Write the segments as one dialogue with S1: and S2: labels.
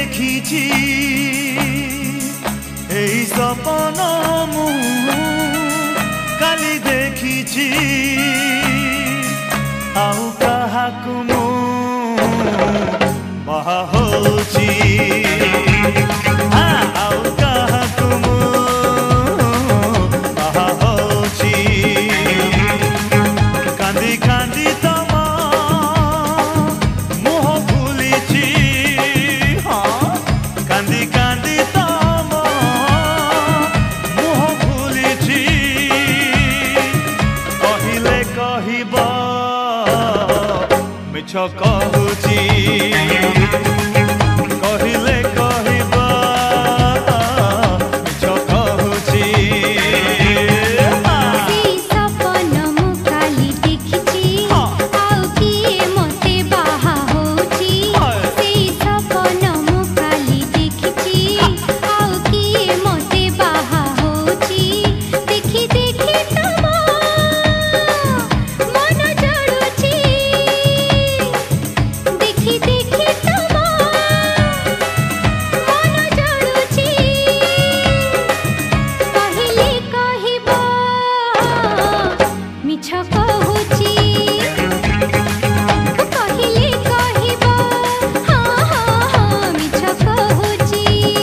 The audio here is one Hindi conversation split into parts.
S1: देखी एई सपन मु काली देखी आउ काहाकु मु बाहा होची आउ काहाकु मु बाहा होची कांदी कांदी तम मुह भूलिची कांदी कांदी तम मुह भूलिची कहिले कहिबा मिछ कहूची कहिले कहिबा मिछ कहूची
S2: सेई सपन मु काली देखिची आउ किए मते बाहा होची सेई सपन मु काली देखिची आउ किए मते बाहा होची देखि देखि तम मन जड़ुची देखि देखि तम मन जड़ुची कहिले कहिबा मिछ कहूची कहिले कहिबा हाँ हाँ हाँ मिछ कहूची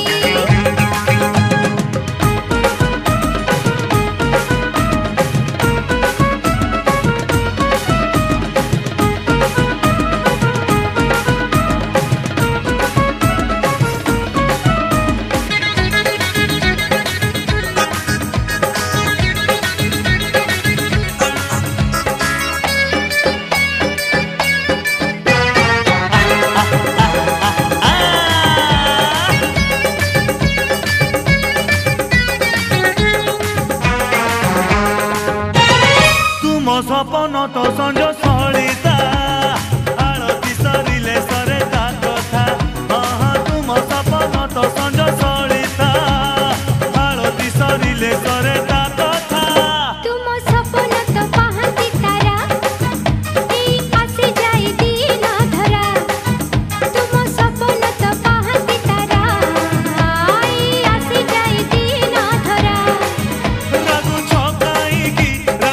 S1: तुम सपन तो संज सलिता आरती सरिले सरे ता कथा तुम सपन तो संज सलिता आरती सरिले सरे ता कथा
S2: तुम सपन तो पाहती तारा एई आसे जाई दिन धरा तुम सपन तो पाहती तारा एई आसे जाई दिन धरा
S1: रागु छकाई की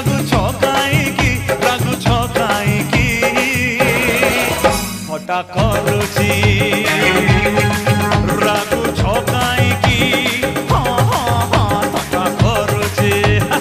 S1: फटा करुची रागु छकाई की हाँ हाँ हाँ फटा करुची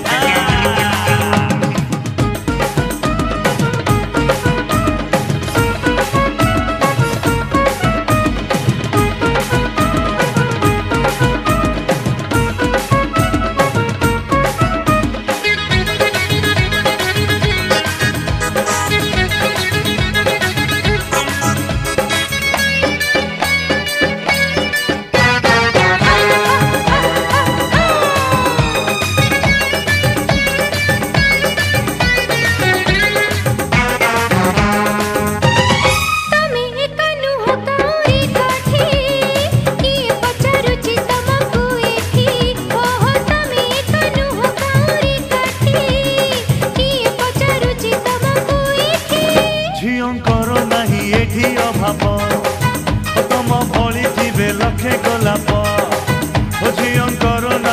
S2: तमे एकनु हो कौरी काठी किए पचारुची तमकु एठी ओहो तमे एकनु हो कौरी काठी किए पचारुची तमकु एठी
S1: झियंकर नाही एठी अभाव तम भଳି ଥିବେ ଲକ୍ଷେ ଗୋଲାପ झियंकर